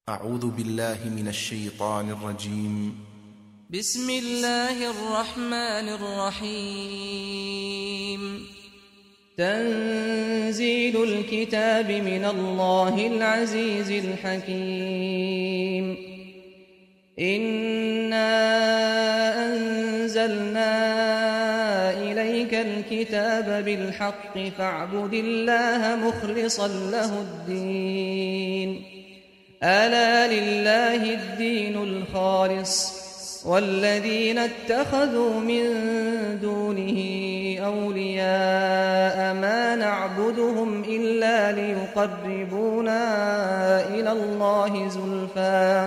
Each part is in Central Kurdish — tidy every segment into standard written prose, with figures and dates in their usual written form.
أعوذ بالله من الشيطان الرجيم. بسم الله الرحمن الرحيم. تنزيل الكتاب من الله العزيز الحكيم. إنا أنزلنا إليك الكتاب بالحق فاعبد الله مخلصا له الدين. ألا لله الدين الخالص والذين اتخذوا من دونه أولياء ما نعبدهم إلا ليقربونا إلى الله زلفى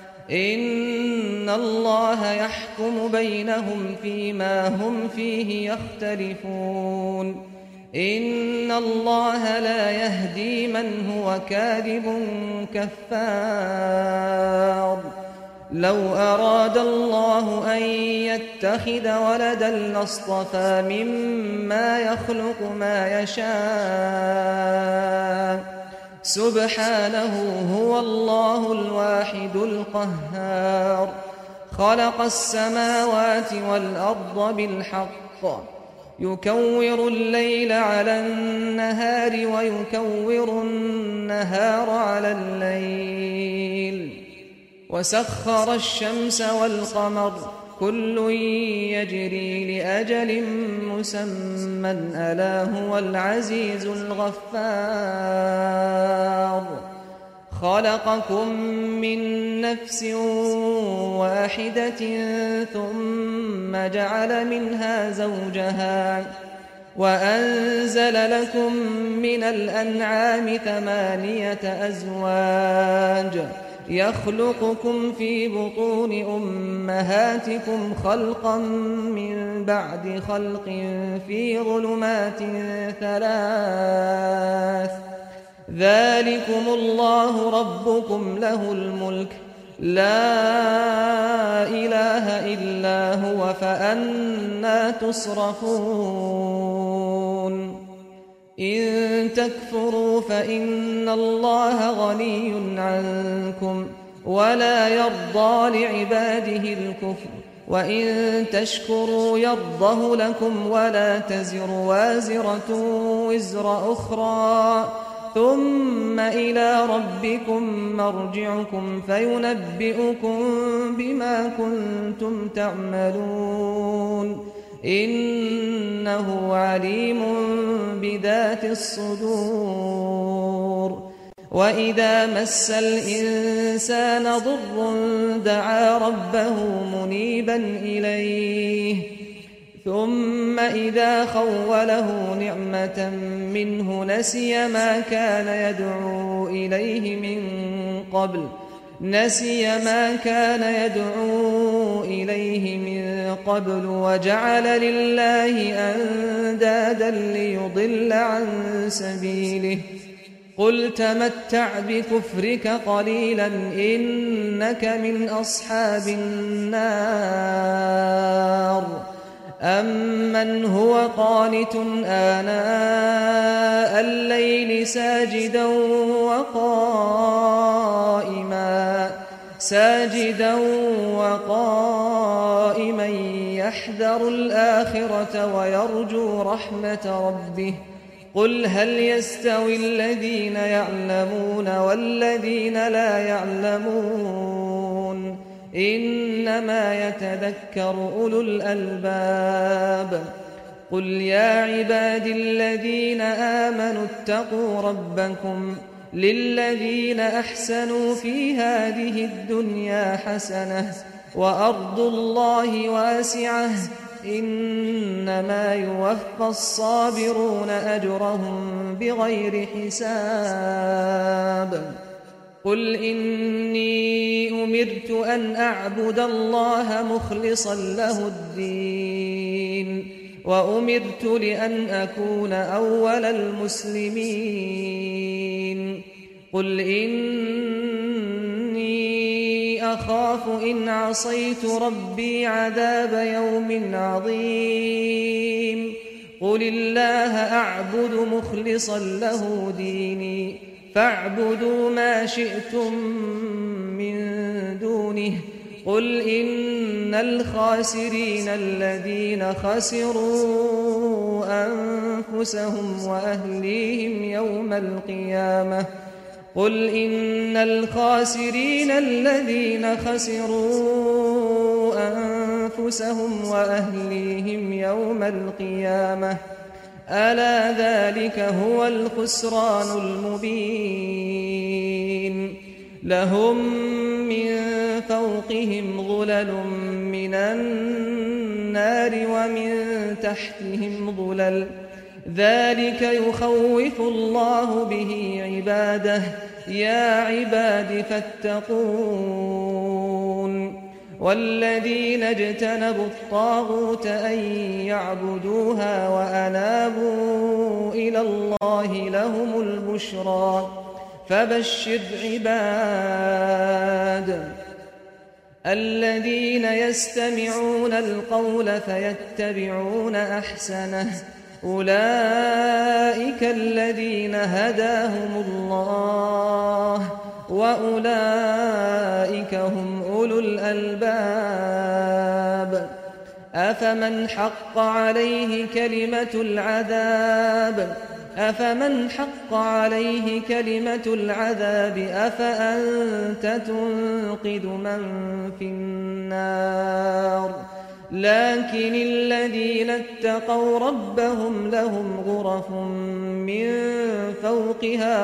إن الله يحكم بينهم فيما هم فيه يختلفون. إن الله لا يهدي من هو كاذب كفار. لو أراد الله أن يتخذ ولدا لاصطفى مما يخلق ما يشاء سبحانه هو الله الواحد القهار. خلق السماوات والأرض بالحق يكور الليل على النهار ويكور النهار على الليل وسخر الشمس والقمر كل يجري لأجل مسمى ألا هو العزيز الغفار. خلقكم من نفس واحدة ثم جعل منها زوجها وأنزل لكم من الأنعام 8 أزواج يخلقكم في بطون أمهاتكم خلقا من بعد خلق في ظلمات 3 ذلكم الله ربكم له الملك لا إله إلا هو فأنى تصرفون. إن تكفروا فإن الله غني عنكم ولا يرضى لعباده الكفر وإن تشكروا يرضه لكم ولا تزر وازرة وزر أخرى ثم إلى ربكم مرجعكم فينبئكم بما كنتم تعملون. إنه عليم بذات الصدور. وإذا مس الإنسان ضر دعا ربه منيبا إليه ثم إذا خوله نعمة منه نسي ما كان يدعو إليه من قبل وجعل لله أندادا ليضل عن سبيله. قل تمتع بكفرك قليلا إنك من أصحاب النار. أمن هو قانت آناء الليل ساجدا وقائما يحذر الآخرة ويرجو رحمة ربه. قل هل يستوي الذين يعلمون والذين لا يعلمون إنما يتذكر أولو الألباب. قل يا عبادي الذين آمنوا اتقوا ربكم للذين أحسنوا في هذه الدنيا حسنة وأرض الله واسعة إنما يوفى الصابرون أجرهم بغير حساب. قل إني أمرت أن أعبد الله مخلصا له الدين وأمرت لأن أكون أول المسلمين. قل إني أخاف إن عصيت ربي عذاب يوم عظيم. قل الله أعبد مخلصا له ديني فاعبدوا ما شئتم من دونه قل إن الخاسرين الذين خسروا أنفسهم وأهليهم يوم القيامة قل إن الخاسرين الذين خسروا أنفسهم وأهليهم يوم القيامة ألا ذلك هو الخسران المبين لهم من فوقهم ظلل من النار ومن تحتهم ظلل ذلك يخوف الله به عباده يا عباد فاتقون والذين اجتنبوا الطاغوت أن يعبدوها وأنابوا إلى الله لهم البشرى فبشر عباد الذين يستمعون القول فيتبعون أحسنه أولئك الذين هداهم الله وأولئك هم أولو الألباب أفمن حق عليه كلمة العذاب أفأنت تنقذ من في النار لكن الذين اتقوا ربهم لهم غرف من فوقها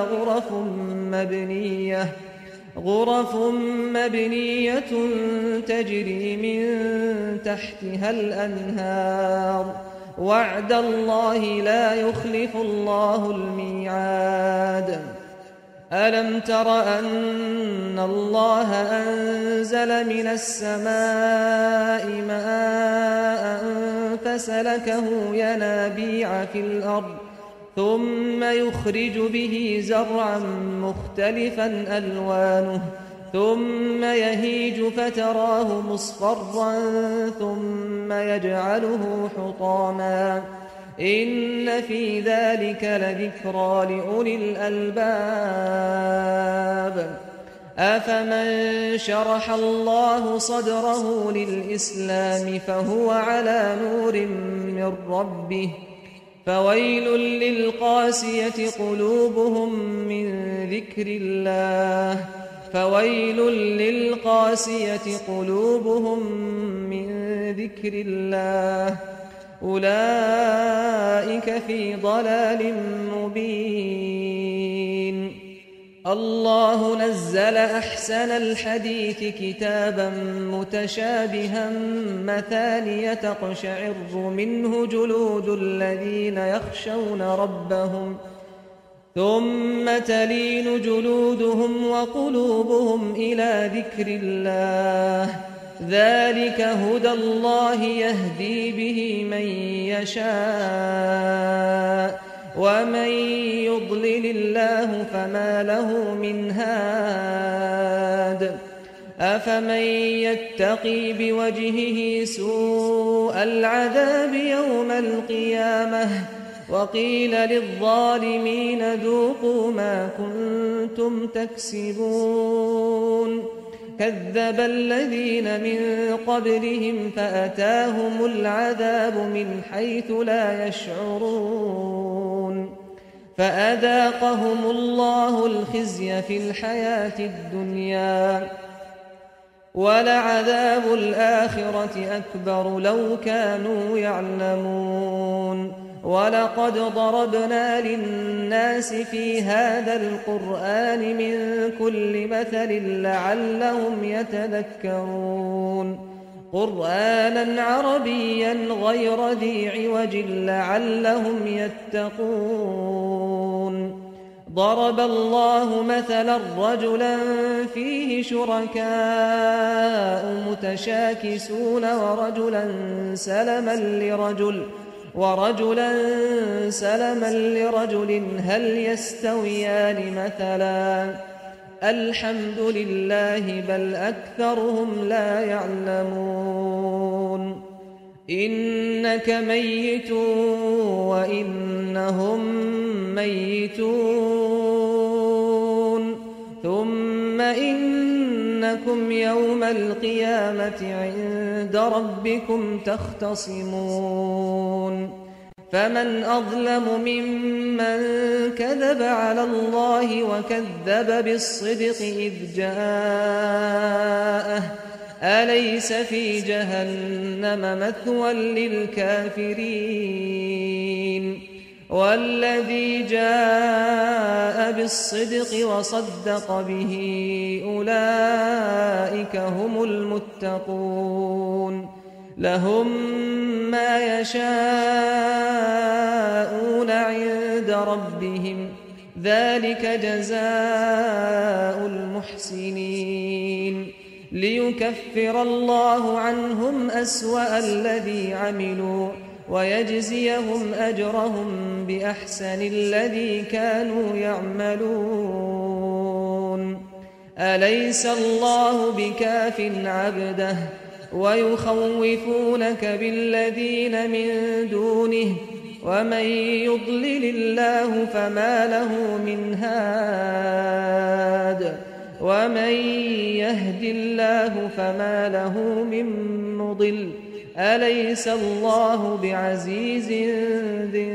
غرف مبنية تجري من تحتها الأنهار وعد الله لا يخلف الله الميعاد ألم تر أن الله أنزل من السماء ماء فسلكه ينابيع في الأرض ثم يخرج به زرعا مختلفا ألوانه ثم يهيج فتراه مصفرا ثم يجعله حطاما إن في ذلك لذكرى لأولي الألباب أفمن شرح الله صدره للإسلام فهو على نور من ربه فويل للقاسية قلوبهم من ذكر الله أولئك في ضلال مبين الله نزل أحسن الحديث كتابا متشابها مثانية تقشعر منه جلود الذين يخشون ربهم ثم تلين جلودهم وقلوبهم إلى ذكر الله ذلك هدى الله يهدي به من يشاء ومن يضلل الله فما له من هاد أفمن يتقي بوجهه سوء العذاب يوم القيامة وقيل للظالمين ذوقوا ما كنتم تكسبون كذب الذين من قبلهم فأتاهم العذاب من حيث لا يشعرون فأذاقهم الله الخزي في الحياة الدنيا ولعذاب الآخرة أكبر لو كانوا يعلمون ولقد ضربنا للناس في هذا القرآن من كل مثل لعلهم يتذكرون قرآنا عربيا غير ذي عوج لعلهم يتقون ضرب الله مثلا رجلا فيه شركاء متشاكسون ورجلا سلما لرجل هل يستويان مثلا الحمد لله بل أكثرهم لا يعلمون إنك ميت وإنهم ميتون إنكم يوم القيامة عند ربكم تختصمون فمن أظلم ممن كذب على الله وكذب بالصدق إذ جاءه أليس في جهنم مثوى للكافرين والذي جاء بالصدق وصدق به أولئك هم المتقون لهم ما يشاءون عند ربهم ذلك جزاء المحسنين ليكفر الله عنهم أسوأ الذي عملوا ويجزيهم أجرهم بأحسن الذي كانوا يعملون أليس الله بكاف عبده ويخوفونك بالذين من دونه ومن يضلل الله فما له من هاد ومن يهد الله فما له من مضل أليس الله بعزيز ذي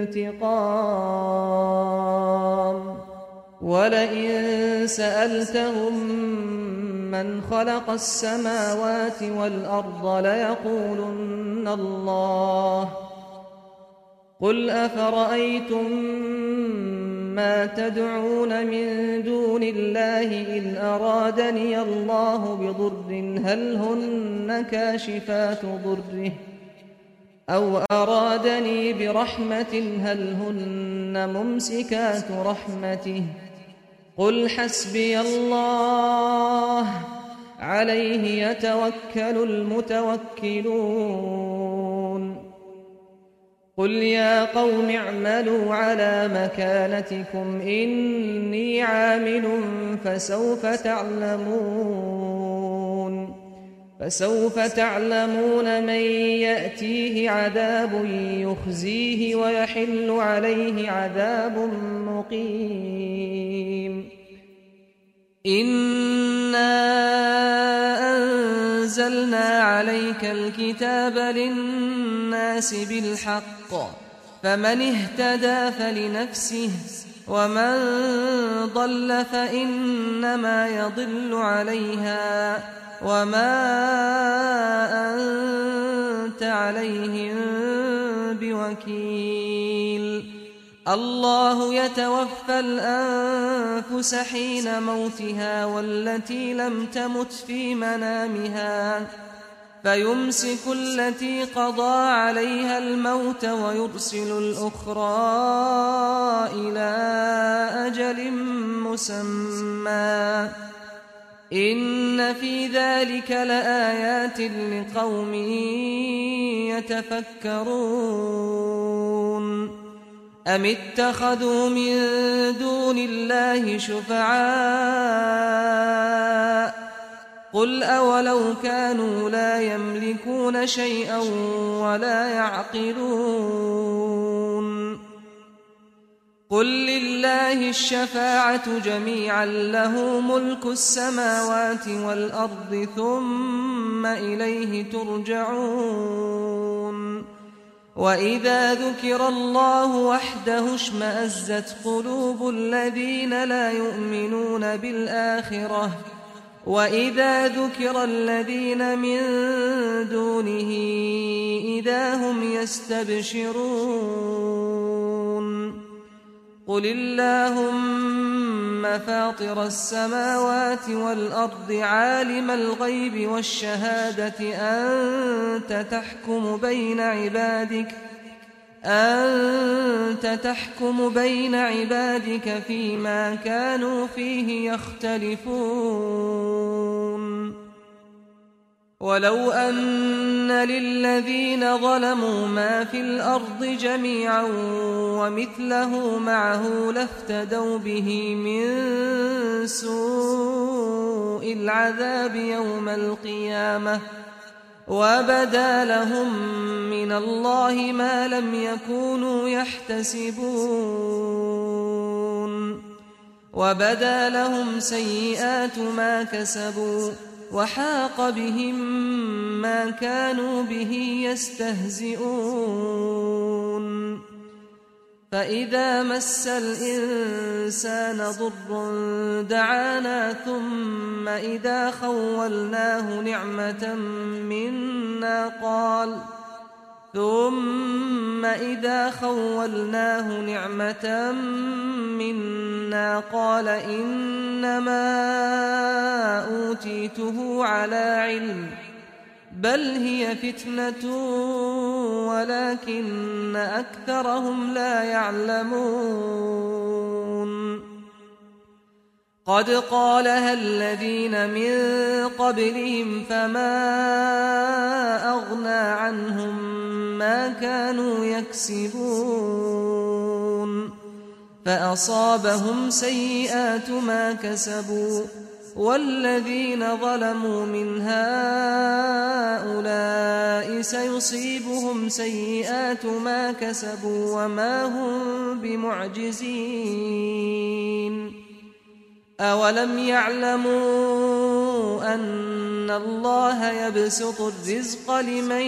انتقام ولئن سألتهم من خلق السماوات والأرض ليقولن الله قل أفرأيتم ما تدعون من دون الله إن أرادني الله بضر هل هن كاشفات ضره أو أرادني برحمة هل هن ممسكات رحمته قل حسبي الله عليه يتوكل المتوكلون قل يا قوم اعملوا على مكانتكم إني عامل فسوف تعلمون من يأتيه عذاب يخزيه ويحل عليه عذاب مقيم إنا أنزلنا عليك الكتاب للناس بالحق فمن اهتدى فلنفسه ومن ضل فإنما يضل عليها وما أنت عليهم بوكيل الله يتوفى الأنفس حين موتها والتي لم تمت في منامها فيمسك التي قضى عليها الموت ويرسل الأخرى إلى أجل مسمى إن في ذلك لآيات لقوم يتفكرون أم اتخذوا من دون الله شفعاء قل أولو كانوا لا يملكون شيئا ولا يعقلون قل لله الشفاعة جميعا له ملك السماوات والأرض ثم إليه ترجعون وإذا ذكر الله وحده اشمأزت قلوب الذين لا يؤمنون بالآخرة وإذا ذكر الذين من دونه إذا هم يستبشرون قل اللهم فاطر السماوات والأرض عالم الغيب والشهادة أنت تحكم بين عبادك فيما كانوا فيه يختلفون ولو أن للذين ظلموا ما في الأرض جميعا ومثله معه لافتدوا به من سوء العذاب يوم القيامة وبدا لهم من الله ما لم يكونوا يحتسبون وبدا لهم سيئات ما كسبوا وحاق بهم ما كانوا به يستهزئون فإذا مس الإنسان ضر دعانا ثم إذا خولناه نعمة منا قال إنما أوتيته على علم بل هي فتنة ولكن أكثرهم لا يعلمون قد قالها الذين من قبلهم فما أغنى عنهم ما كانوا يكسبون فأصابهم سيئات ما كسبوا والذين ظلموا من هؤلاء سيصيبهم سيئات ما كسبوا وما هم بمعجزين أولم يعلموا أن الله يبسط الرزق لمن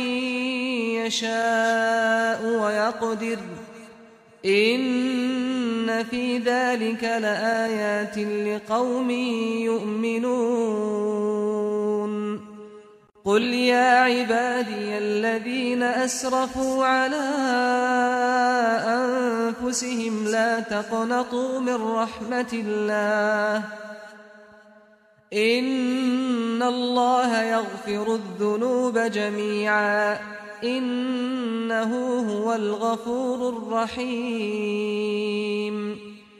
يشاء ويقدر إن في ذلك لآيات لقوم يؤمنون قل يا عبادي الذين أسرفوا على أنفسهم لا تقنطوا من رحمة الله إن الله يغفر الذنوب جميعا إنه هو الغفور الرحيم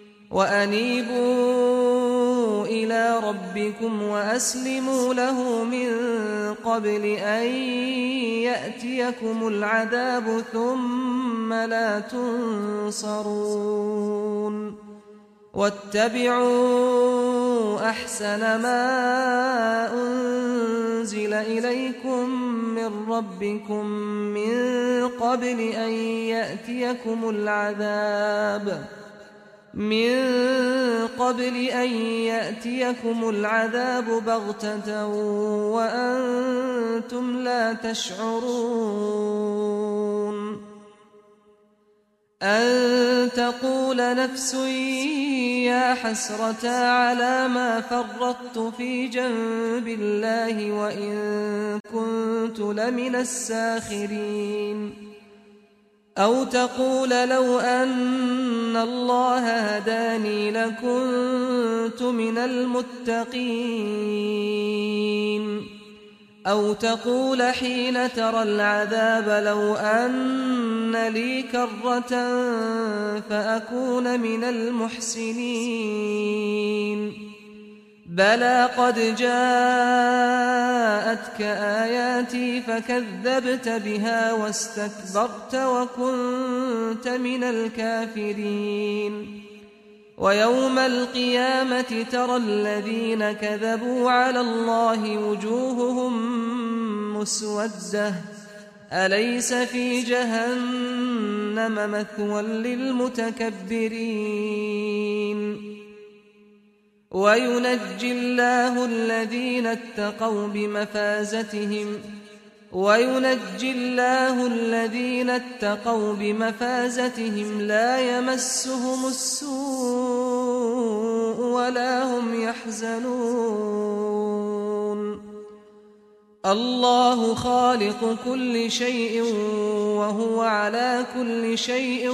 وأنيبوا إلى ربكم وأسلموا له من قبل أن يأتيكم العذاب ثم لا تنصرون واتبعوا أحسن ما أنزل إليكم من ربكم من قبل أن يأتيكم العذاب بغتة وأنتم لا تشعرون أن تقول نفس يا حسرة على ما فرطت في جنب الله وإن كنت لمن الساخرين أو تقول لو أن الله هداني لكنت من المتقين أو تقول حين ترى العذاب لو أن لي كرة فأكون من المحسنين بلى قد جاءتك آياتي فكذبت بها واستكبرت وكنت من الكافرين ويوم القيامة ترى الذين كذبوا على الله وجوههم مسودة أليس في جهنم مثوى للمتكبرين وينجي الله الذين اتقوا بمفازتهم لا يمسهم السوء ولا هم يحزنون الله خالق كل شيء وهو على كل شيء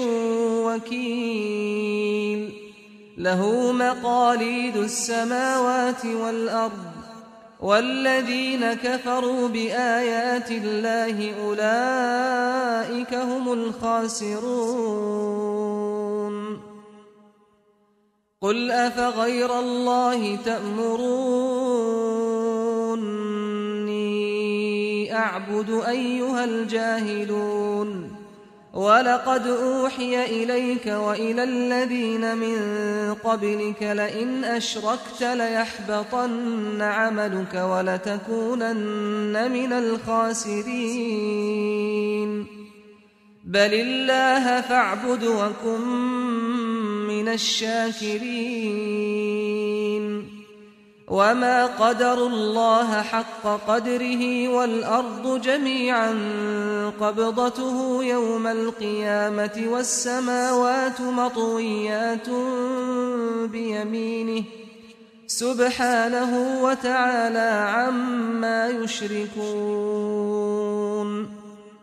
وكيل له مقاليد السماوات والأرض والذين كفروا بآيات الله أولئك هم الخاسرون قل أفغير الله تأمروني أعبد أيها الجاهلون ولقد أوحي إليك وإلى الذين من قبلك لئن أشركت ليحبطن عملك ولتكونن من الخاسرين بل الله فاعبد وكن من من الشاكرين وما قدروا الله حق قدره والأرض جميعا قبضته يوم القيامة والسماوات مطويات بيمينه سبحانه وتعالى عما يشركون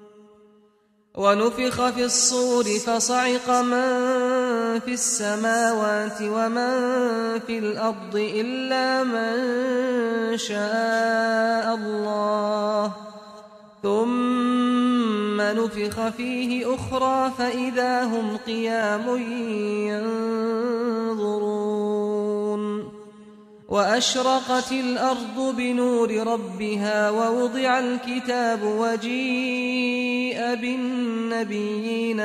ونفخ في الصور فصعق من في السماوات ومن في الأرض إلا من شاء الله ثم نفخ فيه أخرى فإذا هم قيام ينظرون وأشرقت الأرض بنور ربها ووضع الكتاب وجيء بالنبيين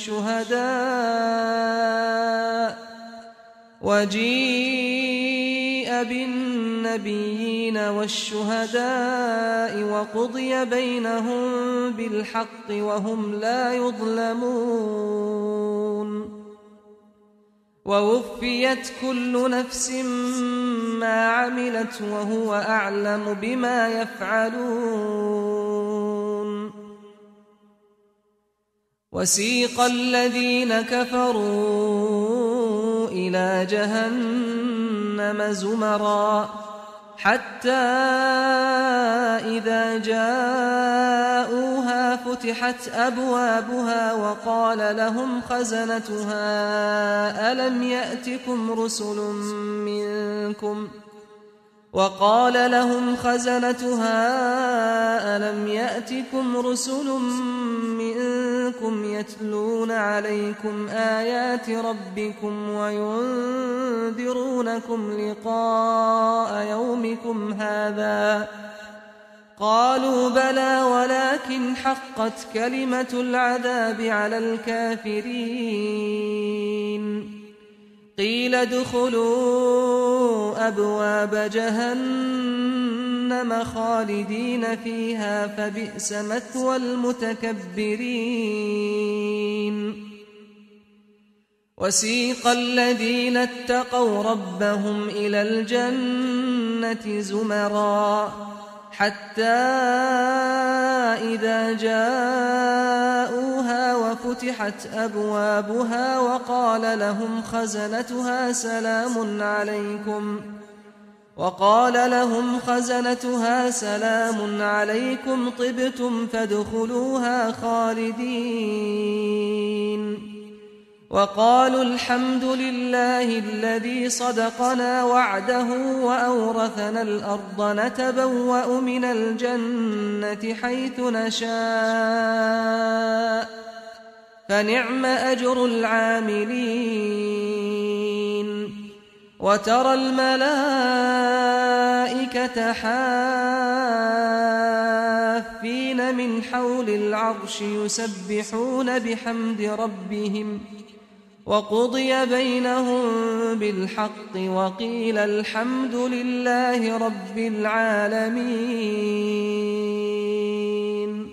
والشهداء وقضي بينهم بالحق وهم لا يظلمون ووفيت كل نفس ما عملت وهو أعلم بما يفعلون وسيق الذين كفروا إلى جهنم زمرا حتى إذا جاءوها فتحت أبوابها وقال لهم خزنتها ألم يأتكم رسل منكم يتلون عليكم آيات ربكم وينذرونكم لقاء يومكم هذا قالوا بلى ولكن حقت كلمة العذاب على الكافرين قيل ادخلوا أبواب جهنم خالدين فيها فبئس مثوى المتكبرين وسيق الذين اتقوا ربهم إلى الجنة زمرا حتى إذا جاءوها وفتحت أبوابها وقال لهم خزنتها سلام عليكم طبتم فادخلوها خالدين وقالوا الحمد لله الذي صدقنا وعده وأورثنا الأرض نتبوأ من الجنة حيث نشاء فنعم أجر العاملين وترى الملائكة حافين من حول العرش يسبحون بحمد ربهم وقضي بينهم بالحق وقيل الحمد لله رب العالمين